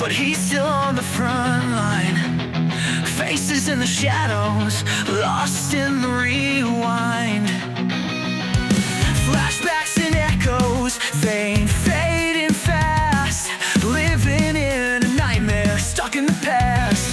but he's still on the front line. Faces in the shadows, lost in the rewind. Flashbacks and echoes, they ain't fading fast. Living in a nightmare, stuck in the past.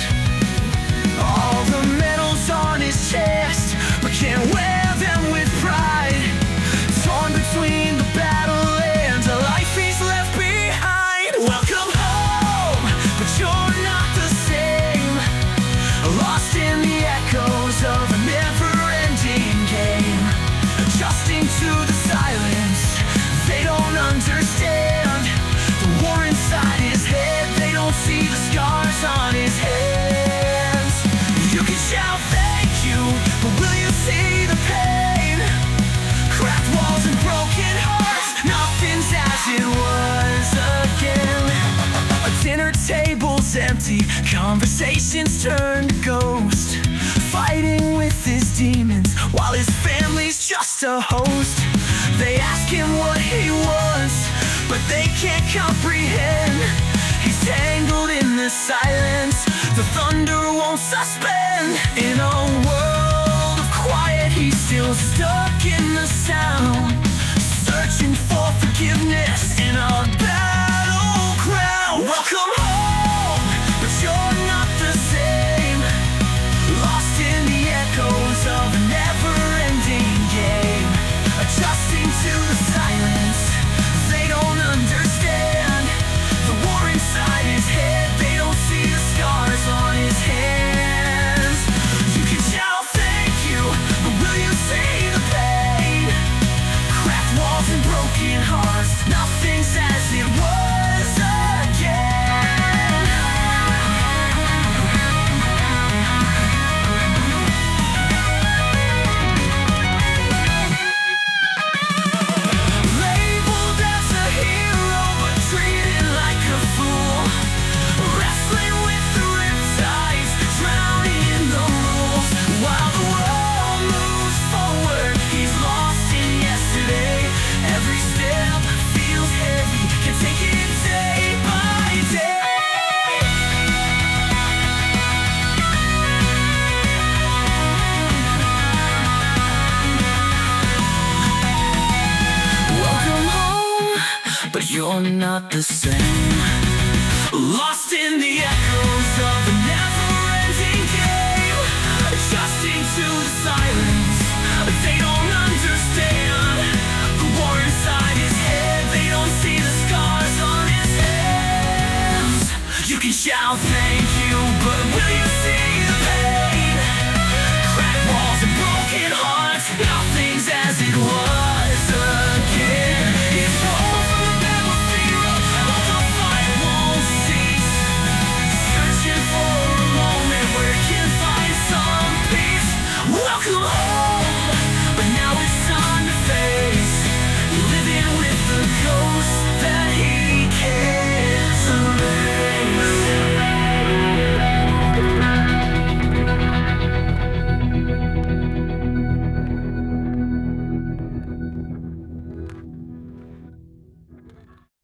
All the medals on his chest, but can't wear them with pride. Torn between the battle and the life he's left behind. Welcome home, but you're not the same. Lost in the echoes of a never-ending game. Adjusting to the silence, they don't understand. The war inside his head, they don't see the scars on his hands. You can shout thank you, but will you see the pain? Cracked walls and broken hearts, nothing's as it was again. A dinner table's empty, conversations turn to ghost. Fighting with his demons while his family's just a host. They ask him what he wants, but they can't comprehend. He's tangled in the silence, the thunder won't suspend. In a world of quiet, he's still stuck in the sound, searching for forgiveness in a battleground. Welcome home, but you're not the same. Lost in the echoes of a never-ending game. Adjusting to the silence, they don't understand. The war inside his head, they don't see the scars on his hands. You can shout thank you, but will you see the pain? Cracked walls and broken hearts, nothing's as it was again. Labeled as a hero, but treated like a fool. Wrestling with the riptides, drowning in the rules. While the world moves forward, he's lost in yesterday. Every step feels heavy, can take it day by day. Welcome home, but you're not the same. Lost in the echoes of a never-ending game. Adjusting to the silence, they don't understand. The war inside his head, they don't see the scars on his hands. You can shout thank you, but will you